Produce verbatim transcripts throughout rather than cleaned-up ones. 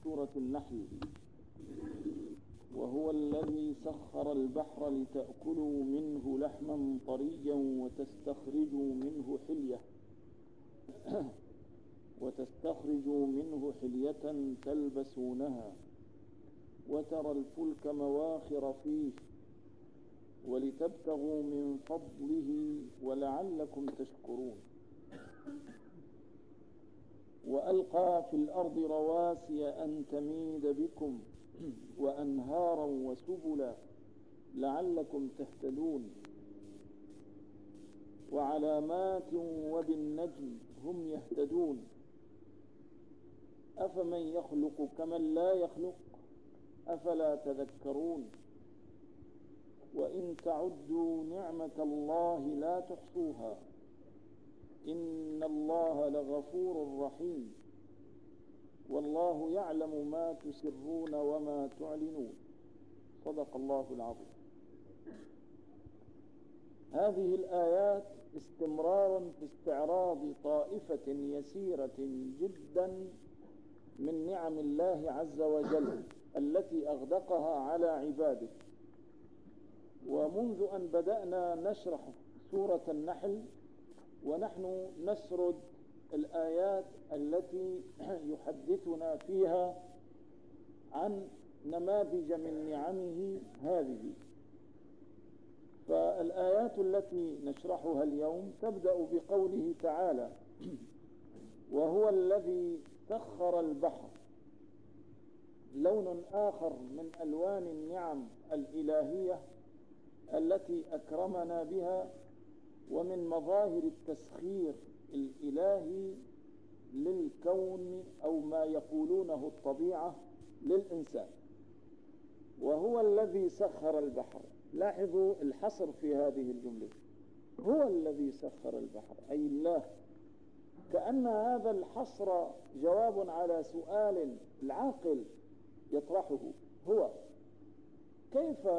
سورة النحل. وهو الذي سخر البحر لتأكلوا منه لحما طريا وتستخرجوا منه حلية وتستخرجوا منه حلية تلبسونها وترى الفلك مواخر فيه ولتبتغوا من فضله ولعلكم تشكرون. وألقى في الأرض رواسي أن تميد بكم وأنهارا وسبلا لعلكم تهتدون وعلامات وبالنجم هم يهتدون أفمن يخلق كمن لا يخلق أفلا تذكرون وإن تعدوا نعمة الله لا تحصوها إن الله لغفور رحيم والله يعلم ما تسرون وما تعلنون. صدق الله العظيم. هذه الآيات استمرار في استعراض طائفة يسيرة جدا من نعم الله عز وجل التي أغدقها على عباده. ومنذ أن بدأنا نشرح سورة النحل ونحن نسرد الآيات التي يحدثنا فيها عن نماذج من نعمه هذه. فالآيات التي نشرحها اليوم تبدأ بقوله تعالى: وهو الذي سخر البحر. لون آخر من ألوان النعم الإلهية التي أكرمنا بها ومن مظاهر التسخير الإلهي للكون أو ما يقولونه الطبيعة للإنسان. وهو الذي سخر البحر. لاحظوا الحصر في هذه الجملة، هو الذي سخر البحر أي الله، كأن هذا الحصر جواب على سؤال العاقل يطرحه: هو كيف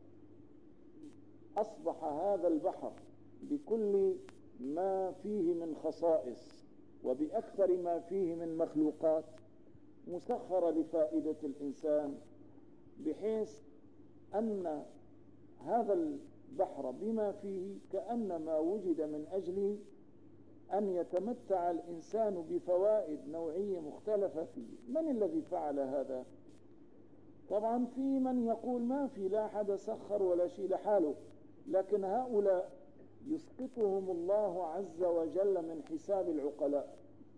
أصبح هذا البحر بكل ما فيه من خصائص وبأكثر ما فيه من مخلوقات مسخرة لفائدة الإنسان، بحيث أن هذا البحر بما فيه كأنما وجد من أجل أن يتمتع الإنسان بفوائد نوعية مختلفة فيه. من الذي فعل هذا؟ طبعا في من يقول ما في، لا أحد سخر ولا شيء لحاله، لكن هؤلاء يسقطهم الله عز وجل من حساب العقلاء.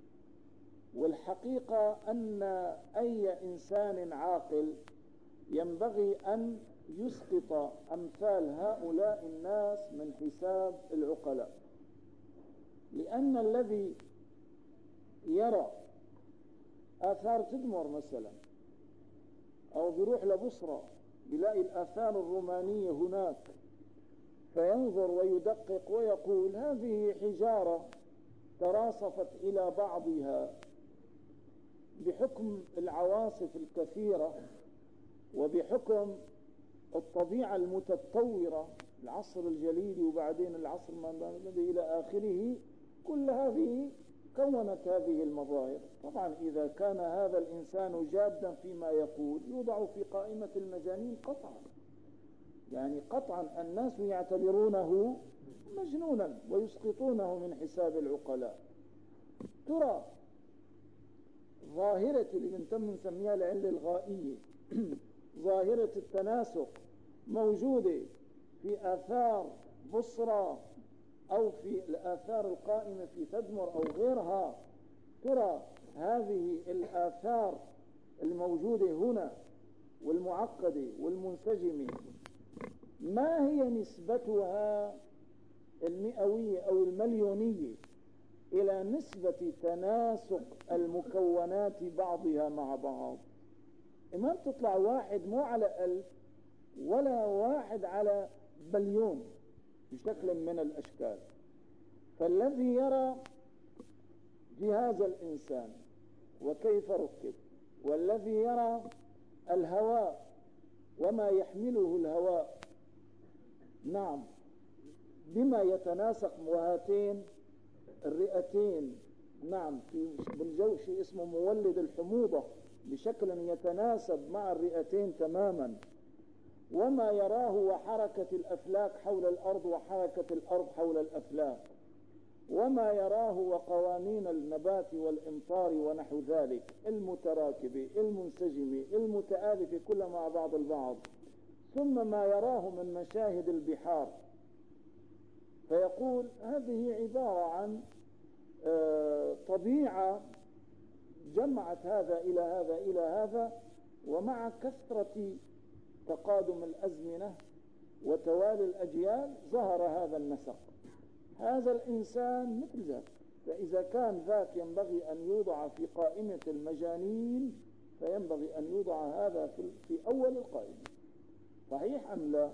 والحقيقة أن أي إنسان عاقل ينبغي أن يسقط أمثال هؤلاء الناس من حساب العقلاء، لأن الذي يرى آثار تدمر مثلا أو بيروح لبصرة بيلاقي الآثار الرومانية هناك، فينظر ويدقق ويقول هذه حجارة تراصفت إلى بعضها بحكم العواصف الكثيرة وبحكم الطبيعة المتطورة، العصر الجليدي وبعدين العصر الذي إلى آخره، كل هذه كونت هذه المظاهر. طبعا إذا كان هذا الإنسان جادا فيما يقول يوضع في قائمة المجانين قطعا، يعني قطعا الناس يعتبرونه مجنونا ويسقطونه من حساب العقلاء. ترى ظاهرة اللي بنتم نسميها العلة الغائية ظاهرة التناسق موجودة في آثار بصرة أو في الآثار القائمة في تدمر أو غيرها. ترى هذه الآثار الموجودة هنا والمعقدة والمنسجمة ما هي نسبتها المئوية أو المليونية إلى نسبة تناسق المكونات بعضها مع بعض؟ ما تطلع واحد مو على ألف ولا واحد على بليون بشكل من الأشكال. فالذي يرى جهاز الإنسان وكيف ركب، والذي يرى الهواء وما يحمله الهواء، نعم بما يتناسق وهاتين الرئتين، نعم في بالجو شيء اسمه مولد الحموضة بشكل يتناسب مع الرئتين تماما، وما يراه وحركة الأفلاك حول الأرض وحركة الأرض حول الأفلاك، وما يراه وقوانين النبات والإمطار ونحو ذلك، المتراكبة المنسجمة المتآلفة كلها مع بعض البعض، ثم ما يراه من مشاهد البحار. فيقول هذه عبارة عن طبيعة جمعت هذا إلى هذا إلى هذا، ومع كثرة تقادم الأزمنة وتوالي الأجيال ظهر هذا النسق. هذا الإنسان مثل ذاك، فإذا كان ذاك ينبغي أن يوضع في قائمة المجانين فينبغي أن يوضع هذا في أول القائمة. صحيح أم لا؟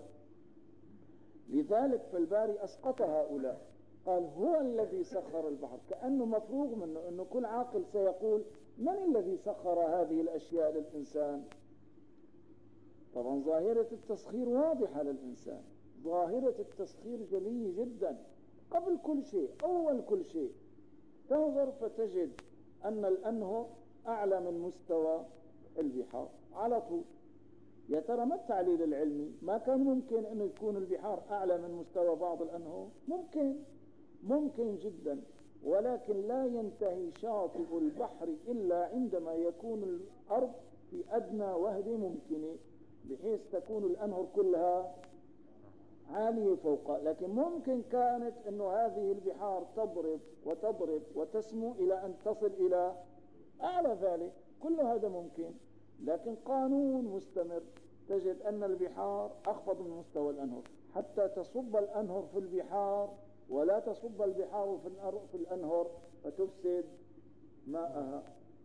لذلك فالباري أسقط هؤلاء، قال هو الذي سخر البحر، كأنه مفروغ منه، أنه كل عاقل سيقول من الذي سخر هذه الأشياء للإنسان؟ طبعا ظاهرة التسخير واضحة للإنسان، ظاهرة التسخير جلية جدا. قبل كل شيء، أول كل شيء، تنظر فتجد أن الأنهر أعلى من مستوى البحار على طول. يا ترى ما التعليل العلمي؟ ما كان ممكن أن يكون البحار أعلى من مستوى بعض الأنهار؟ ممكن، ممكن جدا، ولكن لا ينتهي شاطئ البحر إلا عندما يكون الأرض في أدنى وهدة ممكنة، بحيث تكون الأنهر كلها عالية فوق. لكن ممكن كانت أن هذه البحار تضرب وتضرب وتسمو إلى أن تصل إلى أعلى ذلك، كل هذا ممكن. لكن قانون مستمر، تجد أن البحار أخفض من مستوى الأنهر، حتى تصب الأنهر في البحار ولا تصب البحار في الأنهر فتفسد ماءها.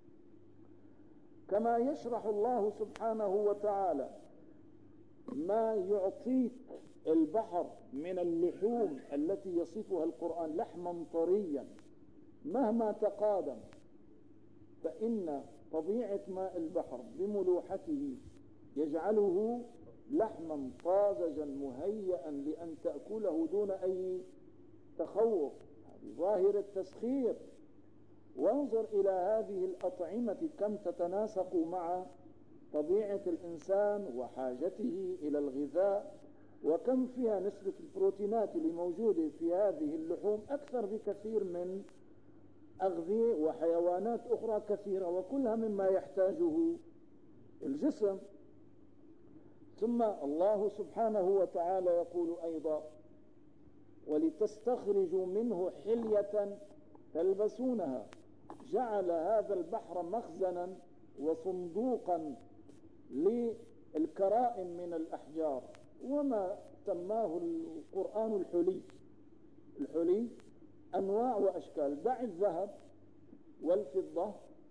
كما يشرح الله سبحانه وتعالى ما يعطيك البحر من اللحوم التي يصفها القرآن لحما طريا مهما تقادم، فإن طبيعة ماء البحر بملوحته يجعله لحما طازجا مهيئا لأن تأكله دون أي تخوف. هذه ظاهرة التسخير. وانظر إلى هذه الأطعمة كم تتناسق مع طبيعة الإنسان وحاجته إلى الغذاء، وكم فيها نسبة البروتينات اللي موجودة في هذه اللحوم أكثر بكثير من أغذية وحيوانات أخرى كثيرة، وكلها مما يحتاجه الجسم. ثم الله سبحانه وتعالى يقول أيضا ولتستخرجوا منه حلية تلبسونها. جعل هذا البحر مخزنا وصندوقا للكرائم من الأحجار، وما سماه القرآن الحلي. الحلي أنواع وأشكال، دع الذهب والفضة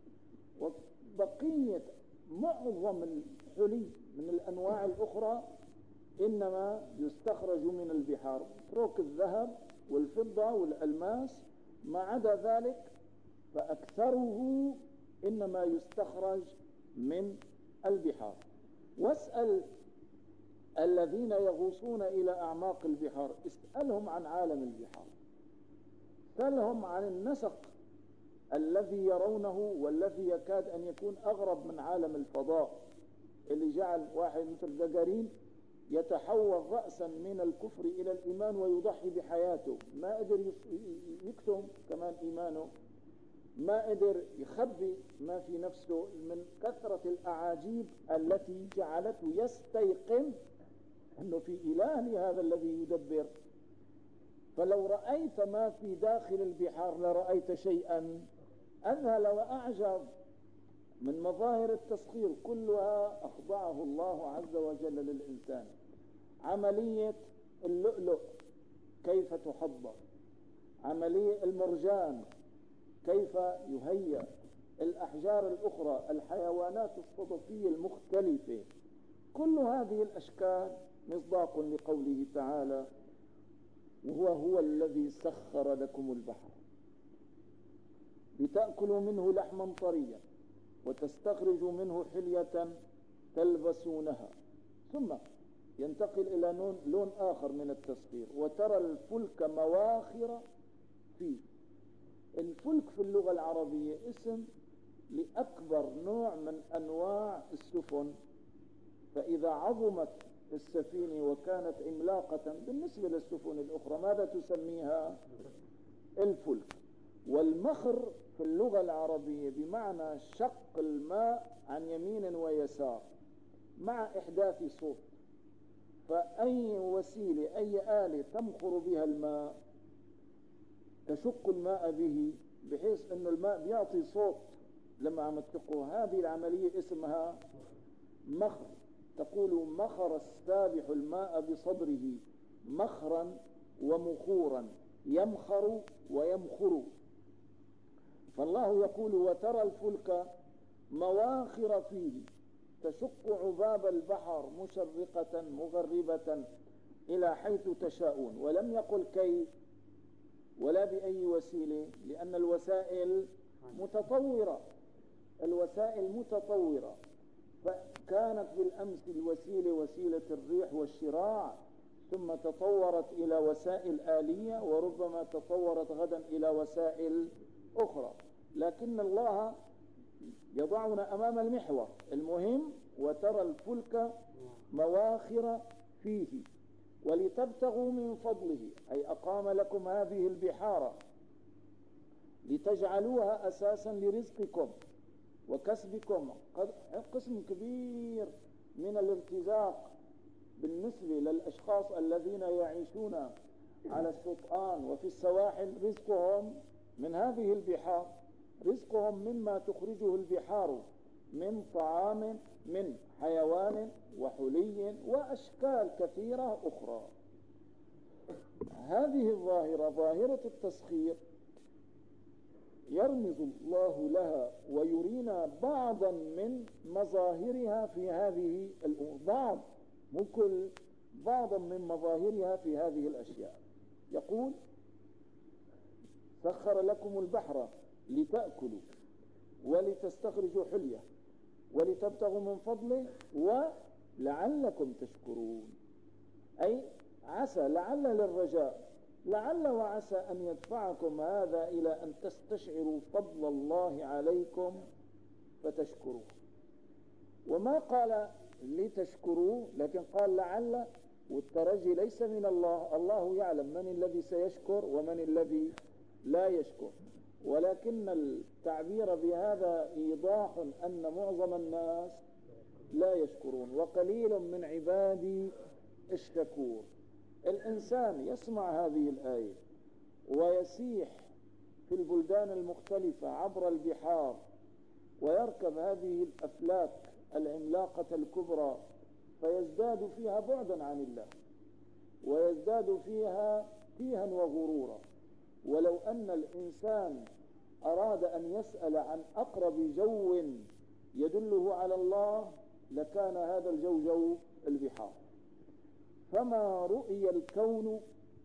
وبقية معظم الحلي من الأنواع الأخرى إنما يستخرج من البحار، اترك الذهب والفضة والألماس، ما عدا ذلك فأكثره إنما يستخرج من البحار. واسأل الذين يغوصون إلى أعماق البحار، اسألهم عن عالم البحار، سألهم عن النسق الذي يرونه والذي يكاد أن يكون أغرب من عالم الفضاء، اللي جعل واحد مثل جاجارين يتحول رأسا من الكفر إلى الإيمان ويضحي بحياته، ما قدر يكتم كمان إيمانه، ما قدر يخبي ما في نفسه من كثرة الأعاجيب التي جعلته يستيقن أنه في إله لهذا الذي يدبر. فلو رأيت ما في داخل البحار لرأيت شيئا أذهل وأعجب من مظاهر التسخير، كلها أخضعه الله عز وجل للإنسان. عملية اللؤلؤ كيف تحضر، عملية المرجان كيف يهيأ، الأحجار الأخرى، الحيوانات الصدفية المختلفة، كل هذه الأشكال مصداق لقوله تعالى وهو هو الذي سخر لكم البحر لتأكلوا منه لحما طريا وتستخرجوا منه حلية تلبسونها. ثم ينتقل إلى لون آخر من التسخير، وترى الفلك مواخر فيه. الفلك في اللغة العربية اسم لأكبر نوع من أنواع السفن. فإذا عظمت السفينة وكانت عملاقة بالنسبة للسفن الأخرى ماذا تسميها؟ الفلك. والمخر في اللغة العربية بمعنى شق الماء عن يمين ويسار مع إحداث صوت. فأي وسيلة أي آلة تمخر بها الماء تشق الماء به بحيث أن الماء بيعطي صوت لما عم تشقه، هذه العملية اسمها مخر. تقول مخر السابح الماء بصدره مخرا ومخورا، يمخر ويمخر. فالله يقول وترى الفلك مواخر فيه تشق عباب البحر مشرقة مغربة إلى حيث تشاءون. ولم يقل كيف ولا بأي وسيلة، لأن الوسائل متطورة، الوسائل متطورة. فكانت بالأمس الوسيلة وسيلة الريح والشراع، ثم تطورت إلى وسائل آلية، وربما تطورت غدا إلى وسائل أخرى. لكن الله يضعنا أمام المحور المهم، وترى الفلك مواخر فيه ولتبتغوا من فضله، أي أقام لكم هذه البحار لتجعلوها أساسا لرزقكم وكسبكم. قسم كبير من الارتزاق بالنسبة للأشخاص الذين يعيشون على الشطآن وفي السواحل رزقهم من هذه البحار، رزقهم مما تخرجه البحار من طعام من حيوان وحلي وأشكال كثيرة أخرى. هذه الظاهرة ظاهرة التسخير يرمز الله لها ويرينا بعضا من مظاهرها في هذه الأمور، بعض مو كل، بعضا من مظاهرها في هذه الأشياء. يقول سخر لكم البحر لتأكلوا ولتستخرجوا حلية ولتبتغوا من فضله ولعلكم تشكرون. أي عسى، لعل للرجاء، لعل وعسى أن يدفعكم هذا إلى أن تستشعروا فضل الله عليكم فتشكروا. وما قال لتشكروا لكن قال لعل، والترجي ليس من الله، الله يعلم من الذي سيشكر ومن الذي لا يشكر. ولكن التعبير بهذا إيضاح أن معظم الناس لا يشكرون وقليل من عبادي الشكور. الإنسان يسمع هذه الآية ويسيح في البلدان المختلفة عبر البحار ويركب هذه الأفلاك العملاقة الكبرى، فيزداد فيها بعدا عن الله ويزداد فيها تيها وغرورا. ولو أن الإنسان أراد أن يسأل عن أقرب جو يدله على الله لكان هذا الجو جو البحار. فما رؤي الكون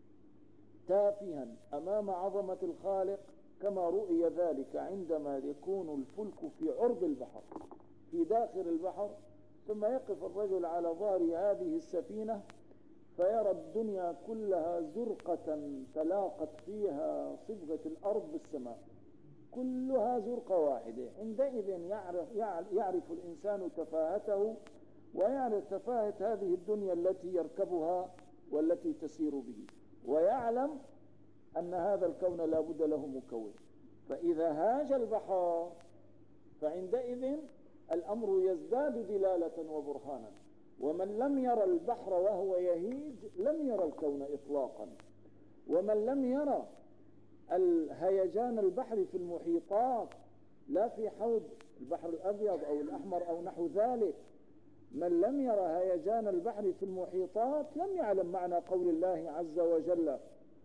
تافها أمام عظمة الخالق كما رؤي ذلك عندما يكون الفلك في عرض البحر في داخل البحر، ثم يقف الرجل على ظهر هذه السفينة فيرى الدنيا كلها زرقة تلاقت فيها صبغة الأرض بالسماء، كلها زرقة واحدة. عندئذ يعرف, يعرف الإنسان تفاهته ويعرف تفاهة هذه الدنيا التي يركبها والتي تسير به، ويعلم أن هذا الكون لا بد له مكون. فإذا هاج البحر فعندئذ الأمر يزداد دلالة وبرهانا. ومن لم يرى البحر وهو يهيج لم يرى الكون إطلاقا. ومن لم يرى الهيجان البحر في المحيطات لا في حوض البحر الأبيض أو الأحمر أو نحو ذلك، من لم يرى هيجان البحر في المحيطات لم يعلم معنى قول الله عز وجل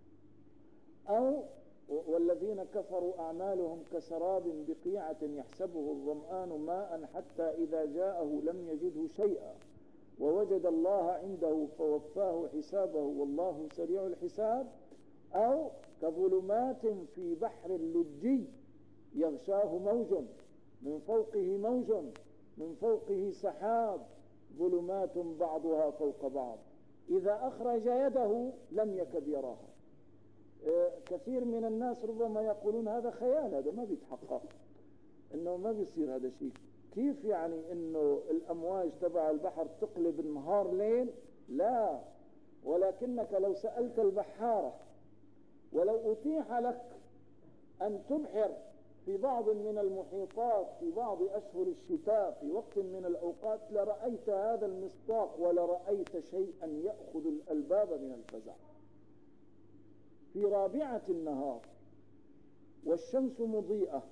أو والذين كفروا أعمالهم كسراب بقيعة يحسبه الظمآن ماء حتى إذا جاءه لم يجده شيئا ووجد الله عنده فوفاه حسابه والله سريع الحساب، أو كظلمات في بحر لجي يغشاه موج من فوقه موج من فوقه سحاب ظلمات بعضها فوق بعض إذا أخرج يده لم يكد يراها. كثير من الناس ربما يقولون هذا خيال، هذا ما بيتحقق. انه ما بيصير هذا الشيء. كيف يعني انه الامواج تبع البحر تقلب النهار ليل؟ لا، ولكنك لو سألت البحارة ولو أتيح لك أن تبحر في بعض من المحيطات في بعض أشهر الشتاء في وقت من الأوقات لرأيت هذا المصداق ولرأيت شيئا يأخذ الألباب من الفزع. في رابعة النهار والشمس مضيئة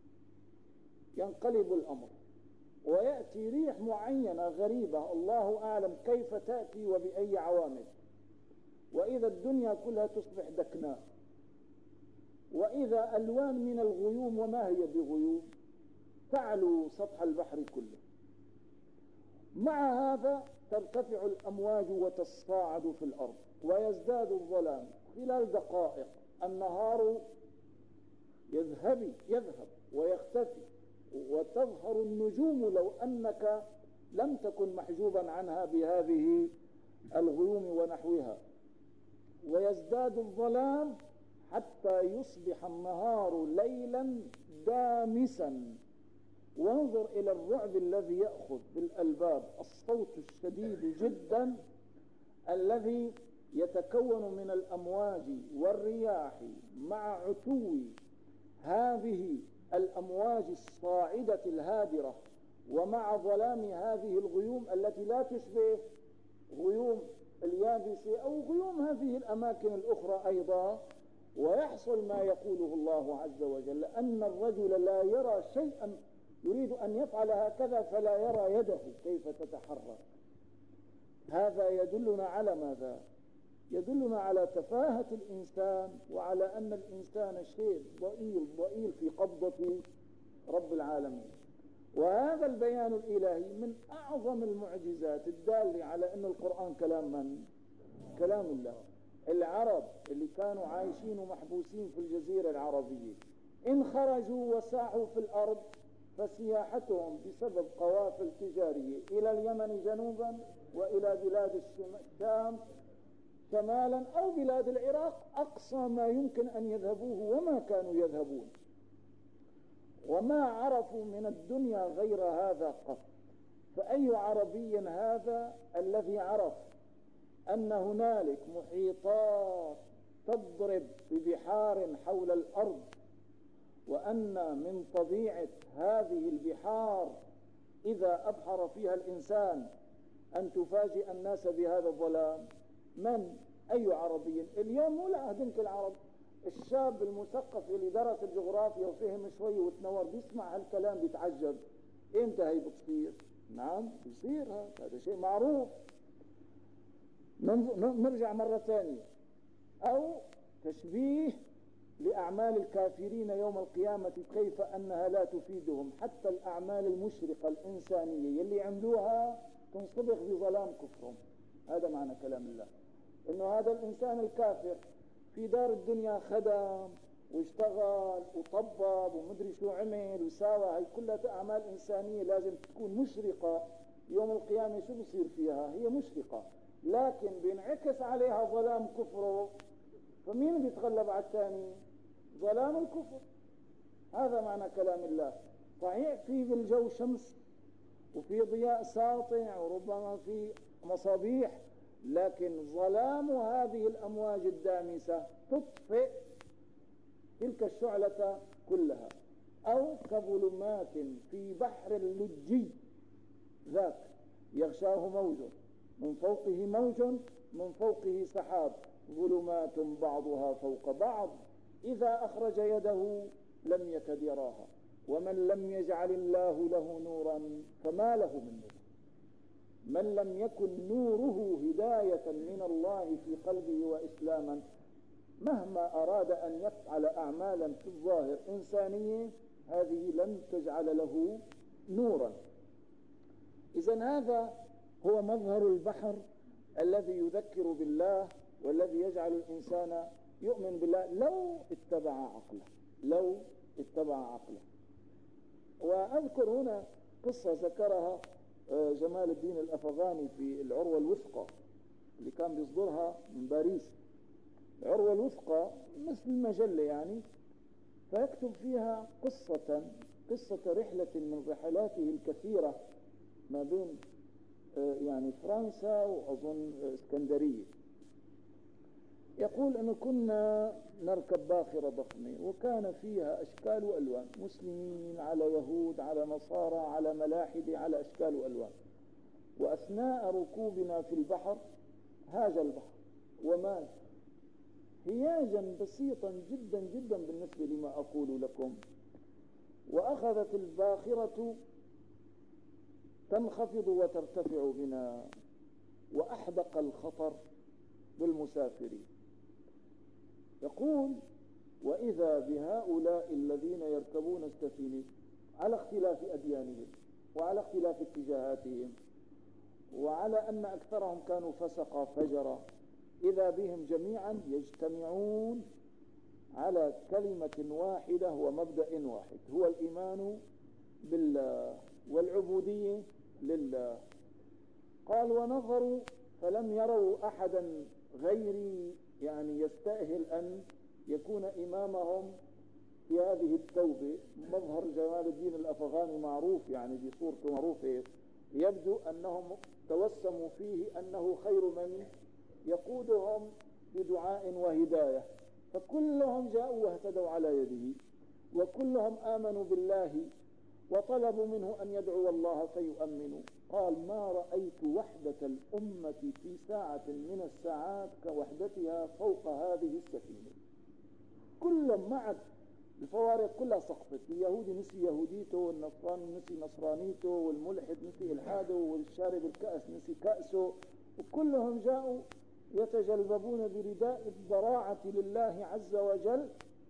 ينقلب الأمر ويأتي ريح معينة غريبة الله أعلم كيف تأتي وبأي عوامل، وإذا الدنيا كلها تصبح دكناء، وإذا ألوان من الغيوم، وما هي بغيوم، تعلو سطح البحر كله. مع هذا ترتفع الأمواج وتصاعد في الأرض ويزداد الظلام. خلال دقائق النهار يذهب يذهب ويختفي وتظهر النجوم لو أنك لم تكن محجوبا عنها بهذه الغيوم ونحوها، ويزداد الظلام حتى يصبح النهار ليلا دامسا. وانظر إلى الرعب الذي يأخذ بالألباب، الصوت الشديد جدا الذي يتكون من الأمواج والرياح مع عتو هذه الأمواج الصاعدة الهادرة ومع ظلام هذه الغيوم التي لا تشبه غيوم اليابسة أو غيوم هذه الأماكن الأخرى أيضا. ويحصل ما يقوله الله عز وجل أن الرجل لا يرى شيئا يريد أن يفعل هكذا فلا يرى يده كيف تتحرك. هذا يدلنا على ماذا؟ يدلنا على تفاهة الإنسان وعلى أن الإنسان شيء ضئيل ضئيل في قبضة رب العالمين. وهذا البيان الإلهي من أعظم المعجزات الدالة على أن القرآن كلام من؟ كلام الله. العرب اللي كانوا عايشين ومحبوسين في الجزيرة العربية إن خرجوا وساعوا في الأرض فسياحتهم بسبب قوافل تجارية إلى اليمن جنوبا وإلى بلاد الشام شمالا أو بلاد العراق أقصى ما يمكن أن يذهبوه وما كانوا يذهبون، وما عرفوا من الدنيا غير هذا قط. فأي عربي هذا الذي عرف أن هنالك محيطات تضرب ببحار حول الأرض، وأن من طبيعة هذه البحار إذا أبحر فيها الإنسان أن تفاجئ الناس بهذا الظلام؟ من؟ أي عربي؟ اليوم مو لأهدنك العرب، الشاب المثقف اللي درس الجغرافيا وفهم شوي وتنور بيسمع هالكلام بيتعجب. إمتى هي بتصير؟ نعم بيصير، هذا شيء معروف. نرجع مرة ثانية. أو تشبيه لأعمال الكافرين يوم القيامة كيف أنها لا تفيدهم، حتى الأعمال المشرقة الإنسانية يلي عملوها تنصبغ بظلام كفرهم. هذا معنى كلام الله، إنه هذا الإنسان الكافر في دار الدنيا خدم واشتغل وطبب ومدري شو عمل وساوى، هي كلها أعمال إنسانية لازم تكون مشرقة. يوم القيامة شو بصير فيها؟ هي مشرقة لكن بينعكس عليها ظلام كفره. فمين بيتغلب على الثاني؟ ظلام الكفر. هذا معنى كلام الله. صحيح في بالجو شمس وفي ضياء ساطع وربما في مصابيح، لكن ظلام هذه الأمواج الدامسة تطفئ تلك الشعلة كلها. أو كظلمات في بحر لجي ذاك يغشاه موج من فوقه موج من فوقه سحاب ظلمات بعضها فوق بعض إذا أخرج يده لم يكد يراها ومن لم يجعل الله له نورا فما له من نور. من لم يكن نوره هداية من الله في قلبه وإسلاما مهما أراد أن يفعل أعمالا في الظاهر إنسانية هذه لن تجعل له نورا. إذن هذا هو مظهر البحر الذي يذكر بالله والذي يجعل الإنسان يؤمن بالله لو اتبع عقله لو اتبع عقله. وأذكر هنا قصة ذكرها جمال الدين الأفغاني في العروة الوثقى اللي كان بيصدرها من باريس. العروة الوثقى مثل المجلة يعني، فيكتب فيها قصة قصة رحلة من رحلاته الكثيرة ما بين يعني فرنسا وأظن اسكندرية. يقول أنه كنا نركب باخرة ضخمة وكان فيها أشكال وألوان، مسلمين على يهود على نصارى على ملاحدة على أشكال وألوان. وأثناء ركوبنا في البحر هاج البحر ومات هياجا بسيطا جدا جدا بالنسبة لما أقول لكم، وأخذت الباخرة تنخفض وترتفع بنا، وأحدق الخطر بالمسافرين. يقول وإذا بهؤلاء الذين يركبون السفينة على اختلاف أديانهم وعلى اختلاف اتجاهاتهم وعلى أن أكثرهم كانوا فسقا فجرا، إذا بهم جميعا يجتمعون على كلمة واحدة ومبدأ واحد، هو الإيمان بالله والعبودية لله. قال ونظروا فلم يروا أحدا غيري يعني يستأهل أن يكون إمامهم في هذه التوبة. مظهر جمال الدين الأفغاني معروف، يعني بصورته معروفة، يبدو أنهم توسموا فيه أنه خير من يقودهم بدعاء وهداية، فكلهم جاءوا واهتدوا على يده، وكلهم آمنوا بالله وطلبوا منه أن يدعو الله فيؤمنوا. قال ما رأيت وحدة الأمة في ساعة من الساعات كوحدتها فوق هذه السفينة. كلهم معد، الفوارق كلها سقطت، اليهودي نسي يهوديته، والنصراني نسي نصرانيته، والملحد نسي إلحاده، والشارب الكأس نسي كأسه، وكلهم جاءوا يتجلببون برداء الضراعة لله عز وجل.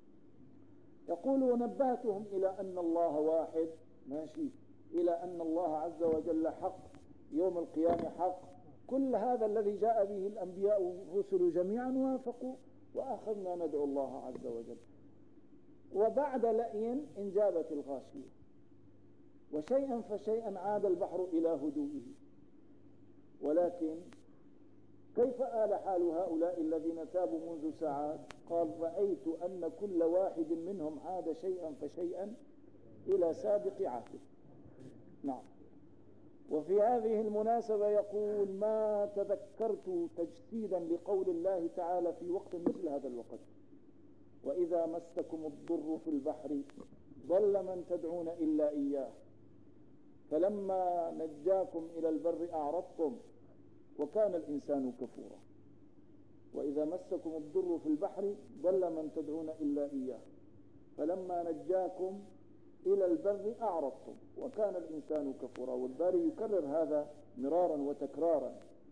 يقول ونبهتهم إلى أن الله واحد، ماشي، إلى أن الله عز وجل حق، يوم القيامة حق، كل هذا الذي جاء به الأنبياء والرسل جميعا وافقوا، وأخذنا ندعو الله عز وجل. وبعد لأي انجابت الغاشية، وشيئا فشيئا عاد البحر إلى هدوئه. ولكن كيف آل حال هؤلاء الذين تابوا منذ ساعات؟ قال رأيت أن كل واحد منهم عاد شيئا فشيئا إلى سابق عهده. نعم. وفي هذه المناسبة يقول ما تذكرت تجسيدا لقول الله تعالى في وقت مثل هذا الوقت وإذا مسكم الضر في البحر ضل من تدعون إلا إياه فلما نجاكم إلى البر أعرضتم وكان الإنسان كفورا. وإذا مسكم الضر في البحر ضل من تدعون إلا إياه فلما نجاكم إلى البر أعرضتم وكان الإنسان كفورا. والباري يكرر هذا مرارا وتكرارا.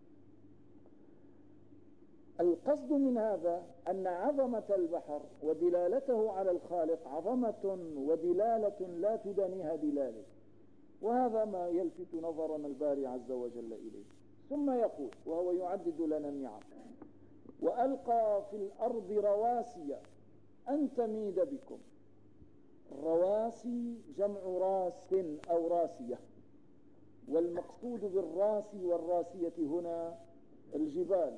القصد من هذا أن عظمة البحر ودلالته على الخالق عظمة ودلالة لا تدانيها دلالة، وهذا ما يلفت نظرنا الباري عز وجل إليه. ثم يقول وهو يعدد لنا النعم وألقى في الأرض رواسي أن تميد بكم. رواسي جمع راس أو راسية، والمقصود بالراسي والراسية هنا الجبال.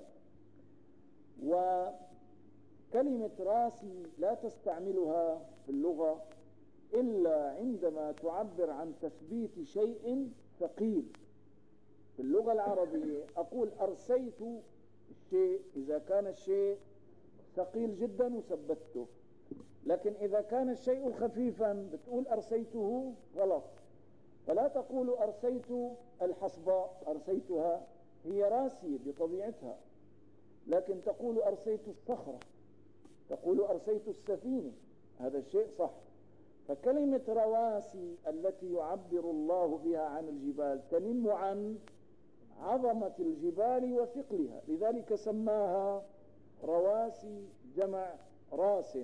وكلمة راسي لا تستعملها في اللغة إلا عندما تعبر عن تثبيت شيء ثقيل. في اللغة العربية أقول أرسيت الشيء إذا كان الشيء ثقيل جدا وثبته، لكن إذا كان الشيء خفيفا بتقول أرسيته غلط. فلا تقول أرسيت الحصباء، أرسيتها هي راسية بطبيعتها، لكن تقول أرسيت الصخرة، تقول أرسيت السفينة، هذا الشيء صح. فكلمة رواسي التي يعبر الله بها عن الجبال تنم عن عظمة الجبال وثقلها، لذلك سماها رواسي جمع راس.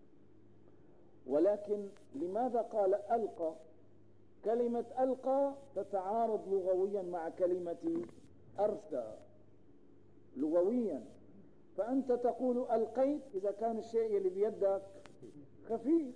ولكن لماذا قال ألقى؟ كلمة ألقى تتعارض لغويا مع كلمة أرسى لغويا. فأنت تقول ألقيت إذا كان الشيء اللي بيدك خفيف،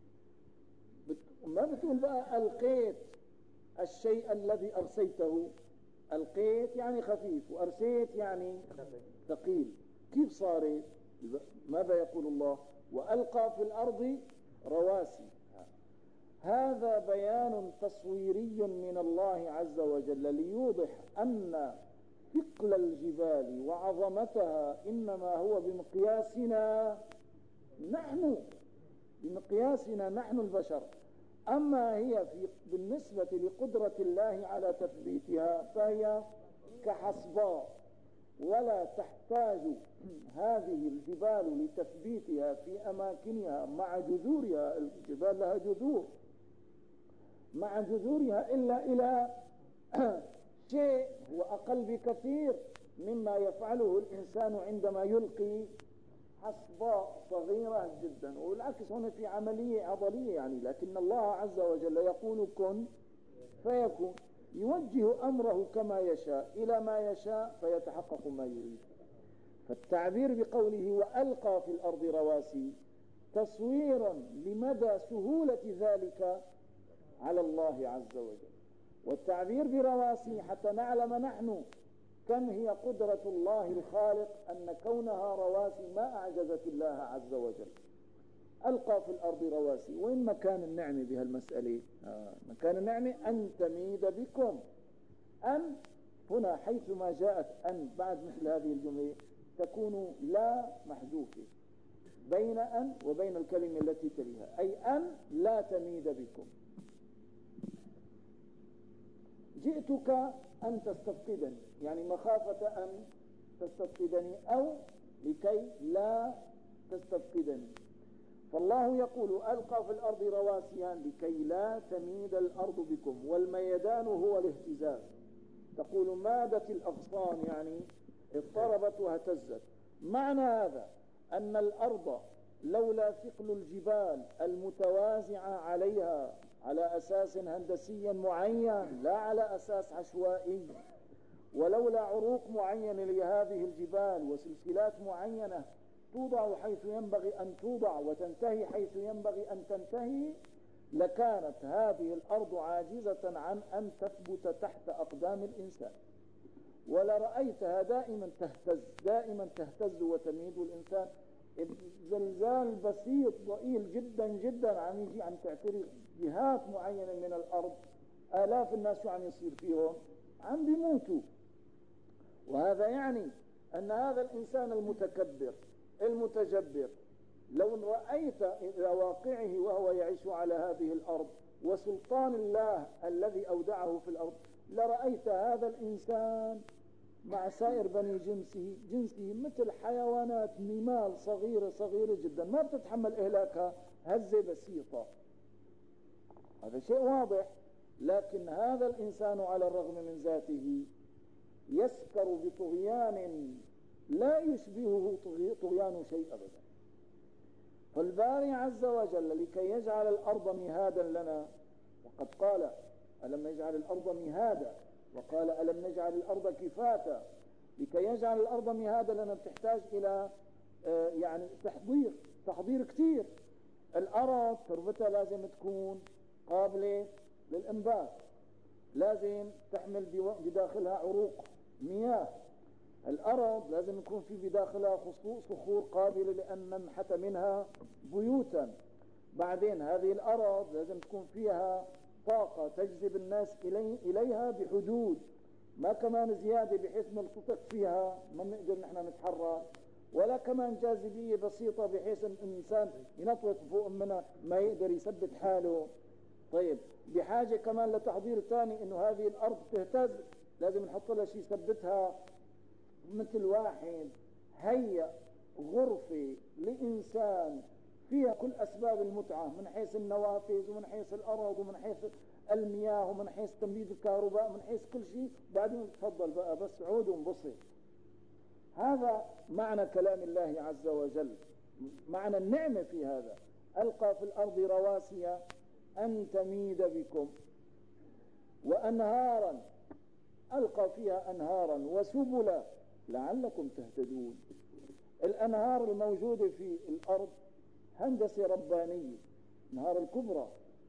ما بتقول بقى ألقيت الشيء الذي أرسيته. ألقيت يعني خفيف وأرسيت يعني ثقيل. كيف صارت؟ ماذا يقول الله؟ وألقى في الأرض رواسي. هذا بيان تصويري من الله عز وجل ليوضح أن ثقل الجبال وعظمتها إنما هو بمقياسنا نحن، بمقياسنا نحن البشر. أما هي في بالنسبة لقدرة الله على تثبيتها فهي كحصباء، ولا تحتاج هذه الجبال لتثبيتها في أماكنها مع جذورها، الجبال لها جذور، مع جذورها إلا إلى شيء هو أقل بكثير مما يفعله الإنسان عندما يلقي حصباء صغيرة جدا. والعكس هنا في عملية عضلية يعني، لكن الله عز وجل يقول كن فيكون، يوجه أمره كما يشاء إلى ما يشاء فيتحقق ما يريد. فالتعبير بقوله وألقى في الأرض رواسي تصويرا لمدى سهولة ذلك على الله عز وجل، والتعبير برواسي حتى نعلم نحن كم هي قدرة الله الخالق أن كونها رواسي ما أعجزت الله عز وجل. ألقى في الأرض رواسي، وين مكان النعمة بهالمسألة؟ آه مكان النعمة أن تميد بكم. أن هنا حيثما جاءت أن بعد مثل هذه الجملة تكون لا محذوفة بين أن وبين الكلمة التي تليها، أي أن لا تميد بكم. جئتك أن تستفقدني، يعني مخافة أن تستفقدني أو لكي لا تستفقدني. فالله يقول ألقى في الأرض رواسيا لكي لا تميد الأرض بكم، والميدان هو الاهتزاز. تقول مادت الأغصان يعني اضطربت واهتزت. معنى هذا أن الأرض لولا ثقل الجبال المتوازعة عليها على أساس هندسي معين لا على أساس عشوائي، ولولا عروق معينة لهذه الجبال وسلسلات معينة توضع حيث ينبغي أن توضع وتنتهي حيث ينبغي أن تنتهي، لكانت هذه الأرض عاجزة عن أن تثبت تحت أقدام الإنسان، ولرأيتها دائما تهتز دائما تهتز وتميد. الإنسان زلزال بسيط ضئيل جدا جدا عم يجي عم تعترض جهات معينة من الأرض، آلاف الناس شو عم يصير فيهم؟ عم بيموتوا. وهذا يعني أن هذا الإنسان المتكبر المتجبر لو رأيت إلى واقعه وهو يعيش على هذه الأرض وسلطان الله الذي أودعه في الأرض، لرأيت هذا الإنسان مع سائر بني جنسه جنسه مثل حيوانات نمال صغيرة صغيرة جدا ما بتتحمل إهلاكها هزة بسيطة. هذا شيء واضح. لكن هذا الإنسان على الرغم من ذاته يسكر بطغيان لا يشبهه طغيان شيء أبدا. فالباري عز وجل لكي يجعل الأرض مهادا لنا، وقد قال ألم نجعل الأرض مهادا، وقال ألم نجعل الأرض كفاتا. لكي يجعل الأرض مهادا لنا بتحتاج إلى آه يعني تحضير تحضير كتير. الأرض تربتها لازم تكون قابلة للإنبات، لازم تحمل بداخلها عروق مياه. الأرض لازم يكون في بداخلها صخور قابلة لأن ننحت منها بيوتا. بعدين هذه الأرض لازم تكون فيها طاقة تجذب الناس إلي إليها بحدود، ما كمان زيادة بحيث نلتطق فيها ما نقدر نحن نتحرك، ولا كمان جاذبية بسيطة بحيث أن الإنسان ينطلق فوق منها ما يقدر يثبت حاله. طيب بحاجة كمان لتحضير ثاني إنه هذه الأرض تهتز، لازم نحط لها شيء يثبتها. مثل واحد هيأ غرفة لإنسان فيها كل أسباب المتعة من حيث النوافذ ومن حيث الأرض ومن حيث المياه ومن حيث تمديد الكهرباء من حيث كل شيء، بعدين تفضل بقى بس عود وانبسط. هذا معنى كلام الله عز وجل، معنى النعمة في هذا. ألقى في الأرض رواسي أن تميد بكم وأنهارا، ألقى فيها أنهارا وسبلا لعلكم تهتدون. الأنهار الموجودة في الأرض هندسة ربانية، الأنهار الكبرى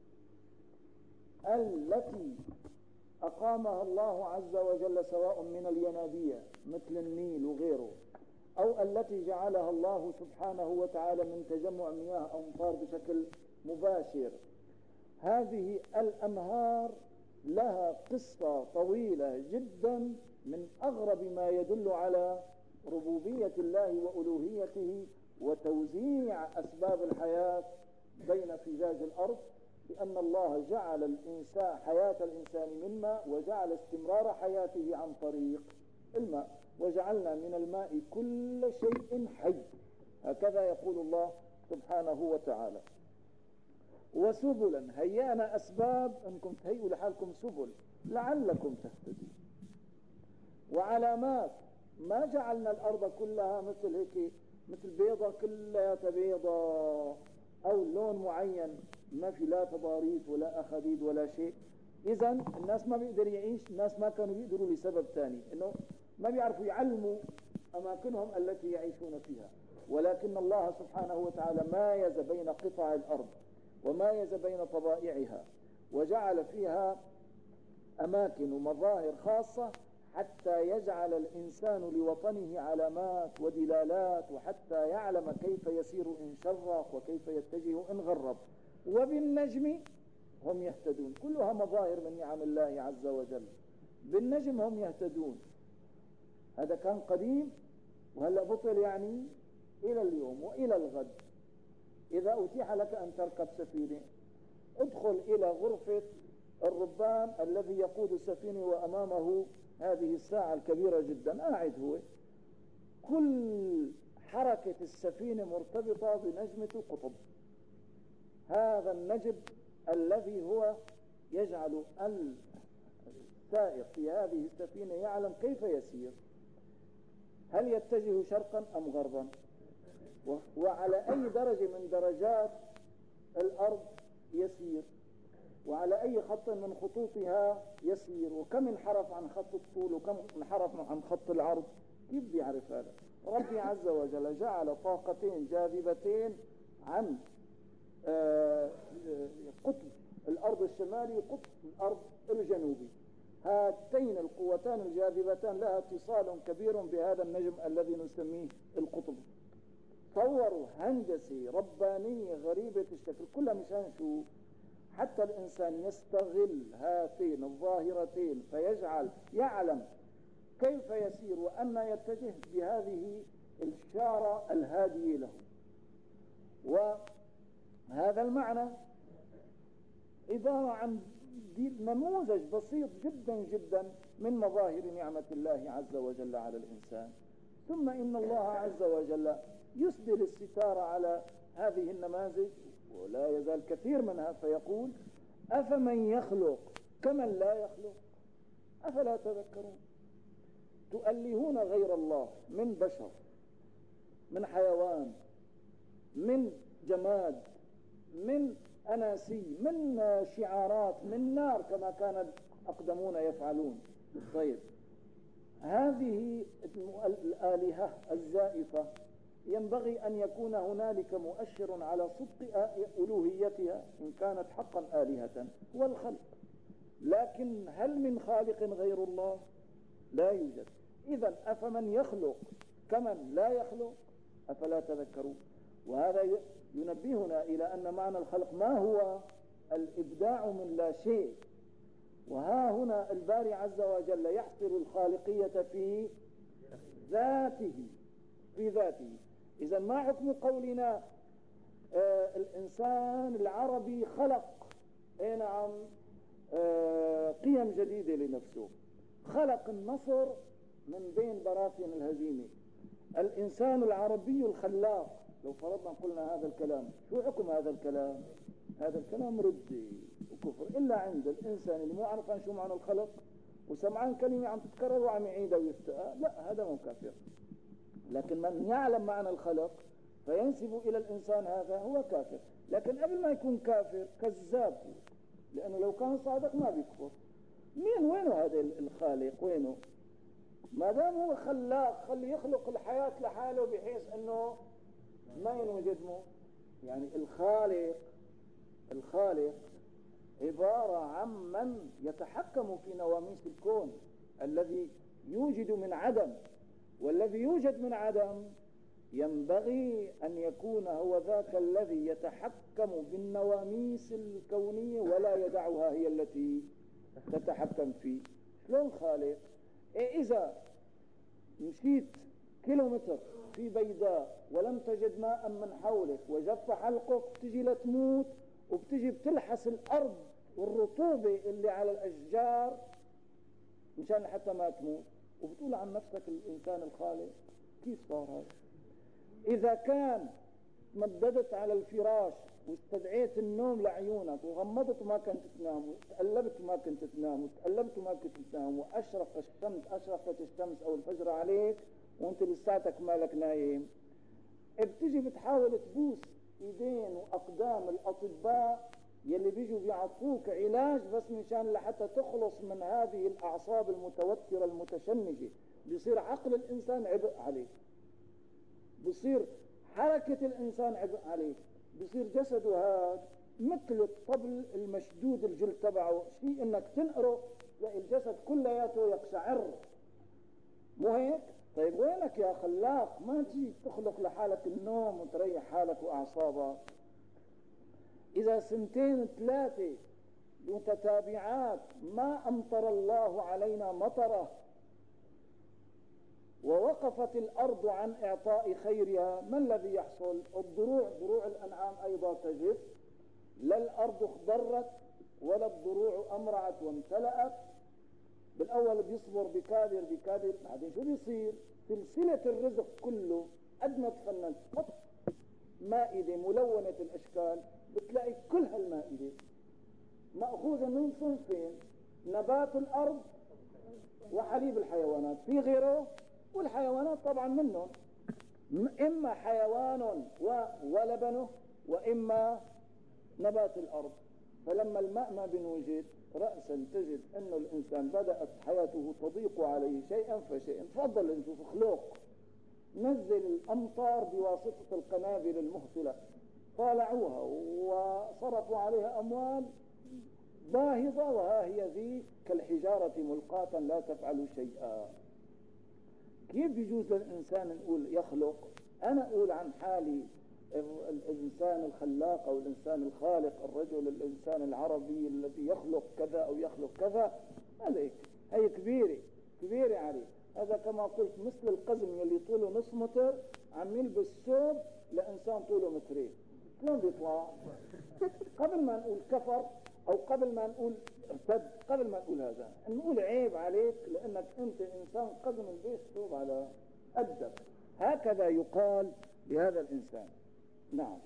التي أقامها الله عز وجل سواء من الينابيع مثل النيل وغيره، أو التي جعلها الله سبحانه وتعالى من تجمع مياه أمطار بشكل مباشر، هذه الأنهار لها قصة طويلة جدا من أغرب ما يدل على ربوبية الله وألوهيته وتوزيع أسباب الحياة بين فجاج الأرض، لأن الله جعل الإنسان حياة الإنسان من ماء، وجعل استمرار حياته عن طريق الماء، وجعلنا من الماء كل شيء حي، هكذا يقول الله سبحانه وتعالى. وسبلا، هيأنا أسباب أنكم تهيئوا لحالكم سبل لعلكم تهتدون. وعلامات، ما جعلنا الأرض كلها مثل هيك مثل بيضة كلها بيضة أو لون معين ما في لا تضاريس ولا أخديد ولا شيء. إذن الناس ما بيقدر يعيش، الناس ما كانوا بيقدروا لسبب ثاني، إنه ما بيعرفوا يعلموا أماكنهم التي يعيشون فيها. ولكن الله سبحانه وتعالى مايز بين قطع الأرض ومايز بين طبائعها، وجعل فيها أماكن ومظاهر خاصة حتى يجعل الإنسان لوطنه علامات ودلالات، وحتى يعلم كيف يسير إن شرق وكيف يتجه إن غرب. وبالنجم هم يهتدون، كلها مظاهر من نعم الله عز وجل. بالنجم هم يهتدون، هذا كان قديم وهلأ بطل يعني إلى اليوم وإلى الغد. إذا أتيح لك أن تركب سفينة، ادخل إلى غرفة الربان الذي يقود السفينة وأمامه هذه الساعة الكبيرة جدا، قاعد هو، كل حركة السفينة مرتبطة بنجمة قطب. هذا النجم الذي هو يجعل السائق في هذه السفينة يعلم كيف يسير، هل يتجه شرقا أم غربا، وعلى أي درجة من درجات الأرض يسير، وعلى أي خط من خطوطها يسير، وكم انحرف عن خط الطول وكم انحرف عن خط العرض. كيف بيعرف هذا؟ ربي عز وجل جعل طاقتين جاذبتين عن قطب الأرض الشمالي وقطب الأرض الجنوبي. هاتين القوتان الجاذبتان لها اتصال كبير بهذا النجم الذي نسميه القطب. صوروا هندسة ربانية غريبة الشكل، كلها مشان شو؟ حتى الإنسان يستغل هاتين الظاهرتين فيجعل يعلم كيف يسير وأن يتجه بهذه الشارة الهادية له. وهذا المعنى عبارة عن نموذج بسيط جدا جدا من مظاهر نعمة الله عز وجل على الإنسان. ثم إن الله عز وجل يسدل الستار على هذه النماذج، ولا يزال كثير منها، فيقول: أفمن يخلق كمن لا يخلق أفلا تذكرون. تؤلهون غير الله من بشر، من حيوان، من جماد، من أناسي، من شعارات، من نار كما كان الأقدمون يفعلون. طيب، هذه الآلهة الزائفة ينبغي أن يكون هنالك مؤشر على صدق ألوهيتها إن كانت حقا آلهة والخلق. لكن هل من خالق غير الله؟ لا يوجد. إذن أفمن يخلق كمن لا يخلق أفلا تذكرون. وهذا ينبهنا إلى أن معنى الخلق ما هو الإبداع من لا شيء. وها هنا الباري عز وجل يحصر الخالقية في ذاته، في ذاته. إذا ما حكم قولنا آه الإنسان العربي خلق اي نعم آه قيم جديدة لنفسه، خلق النصر من بين براثن الهزيمة. الإنسان العربي الخلاق، لو فرضنا قلنا هذا الكلام، شو حكم هذا الكلام؟ هذا الكلام ردي وكفر، إلا عند الإنسان اللي مو عارف عن شو معنى الخلق وسمعان كلمة عم تتكرر وعم يعيدها ويفتقها، لا، هذا مو كافر. لكن من يعلم معنى الخلق فينسب إلى الإنسان هذا هو كافر. لكن قبل ما يكون كافر كذاب، لأنه لو كان صادق ما بيكفر. مين وينه هذا الخالق؟ وينه؟ ما دام هو خلاق، خلي يخلق الحياة لحاله بحيث أنه ما ينوجد مو. يعني الخالق الخالق عبارة عن من يتحكم في نواميس الكون، الذي يوجد من عدم، والذي يوجد من عدم ينبغي أن يكون هو ذاك الذي يتحكم بالنواميس الكونية ولا يدعها هي التي تتحكم فيه. شلون خالق؟ إيه إذا مشيت كيلومتر في بيداء ولم تجد ماء من حولك وجف حلقك، بتجي لتموت وبتجي بتلحس الأرض والرطوبة اللي على الأشجار مشان حتى ما تموت، وبتقول عن نفسك الإنسان الخالق؟ كيف صار هذا؟ إذا كان مددت على الفراش واستدعيت النوم لعيونك وغمضت ما كنت تنام وتقلبت ما كنت تنام وتقلبت ما كنت تنام وأشرق الشمس أشرقت الشمس أو الفجر عليك وانت لساتك مالك نايم، بتجي بتحاول تبوس ايدين واقدام الاطباء يلي بيجوا بيعطوك علاج بس مشان لحتى تخلص من هذه الاعصاب المتوترة المتشنجة. بيصير عقل الانسان عبء عليك، بيصير حركة الانسان عبء عليك، بيصير جسده هذا مثل الطبل المشدود الجلد تبعه، شيء انك تنقره تلاقي الجسد كلياته يقشعر، مو هيك؟ طيب وينك يا خلاق؟ ما تجي تخلق لحالك النوم وتريح حالك واعصابك؟ اذا سنتين ثلاثة متتابعات ما امطر الله علينا مطره ووقفت الارض عن اعطاء خيرها، ما الذي يحصل؟ الضروع ضروع الانعام ايضا تجف، لا الارض اخضرت ولا الضروع امرعت وامتلأت. بالاول بيصبر بكادر بكادر، بعدين شو بيصير؟ سلسلة الرزق كله قد ما تفننت قط مائدة ملونة الاشكال بتلاقي كل هالمائدة مأخوذة من صنفين: نبات الارض وحليب الحيوانات. في غيره؟ والحيوانات طبعا منهم، اما حيوان ولبنه واما نبات الارض. فلما الماء ما بنوجد رأسا تجد انه الانسان بدأت حياته تضيق عليه شيئا فشيئا. تفضل نشوف خلق نزل الامطار بواسطة القنابل المهطلة، طالعوها وصرفوا عليها اموال باهظة، وها هي ذي كالحجارة ملقاة لا تفعل شيئا. كيف يجوز للإنسان نقول يخلق؟ أنا أقول عن حالي الإنسان الخلاق أو الإنسان الخالق، الرجل الإنسان العربي الذي يخلق كذا أو يخلق كذا، عليك هي كبيرة كبيرة عليه. هذا كما قلت مثل القزم يلي طوله نص متر عم يلبس ثوب لإنسان طوله مترين، شلون بيطلع؟ قبل ما نقول كفر أو قبل ما نقول ارتد، قبل ما نقول هذا نقول عيب عليك لأنك أنت إنسان قزم البيت ثوب على أدب. هكذا يقال لهذا الإنسان. نعم.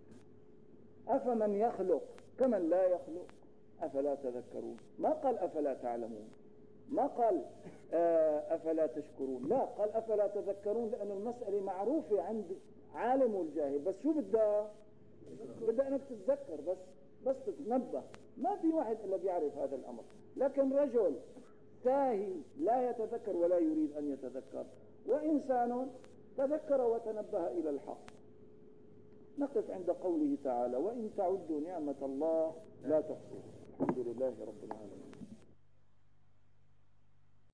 أفمن يخلق كمن لا يخلق أفلا تذكرون. ما قال أفلا تعلمون، ما قال أفلا تشكرون، لا قال أفلا تذكرون، لأن المسألة معروفة عند عالم والجاهل. بس شو بدها؟ بدها أنك تتذكر، بس بس تتنبه. ما في واحد إلا بيعرف هذا الأمر، لكن رجل ساهي لا يتذكر ولا يريد أن يتذكر، وإنسان تذكر وتنبه إلى الحق. نقف عند قوله تعالى: وإن تعدوا نعمة الله لا تحصوها. الحمد لله رب العالمين.